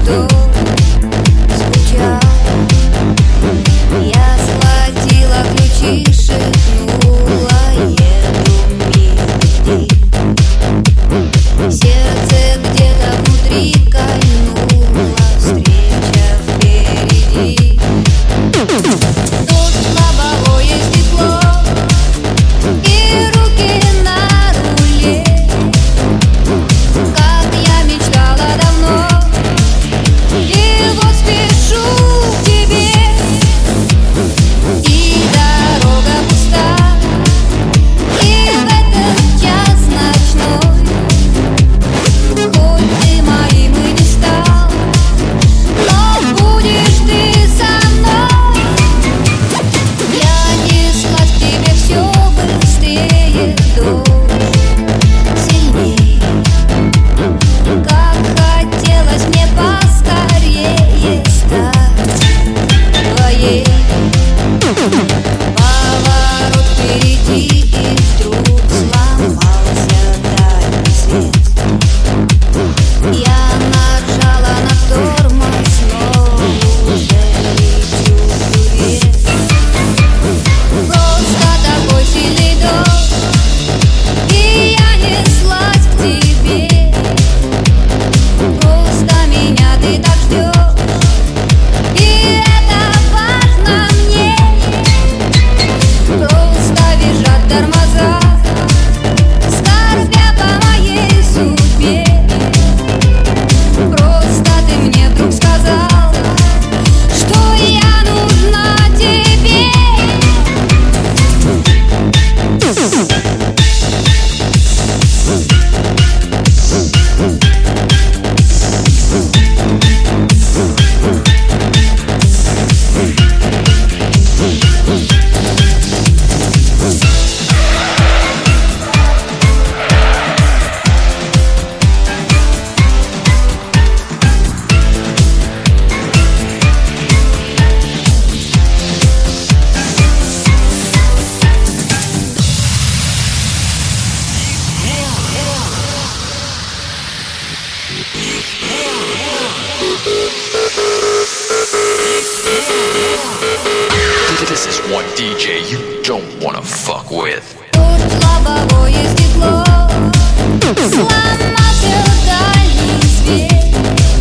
что скучал. Я схватила ключи, шепнула: еду мимо. Сердце где-то внутри кольнуло, встреча впереди. Дождь слабого, есть тепло, и руки на руле. Как я мечтала давно, и вот спешу к тебе. И дорога пуста, и в этот час ночной хоть ты моим и не стал, но будешь ты со мной. Я неслась к тебе все быстрее, дождь сильней. Как хотелось мне поскорее стать твоей. Поворот впереди, и вдруг сломался дальний свет. Я нажала на тормоз, но уже лечу вверх. Просто такой сильный дождь, и я неслась к тебе. Просто меня ты так ждешь, и это важно мне. Просто визжат тормоза, скорбя по моей судьбе. Просто ты мне вдруг сказал, что я нужна тебе. This is one DJ you don't wanna fuck with. Дождь слабого, есть тепло, сломался дальний свет.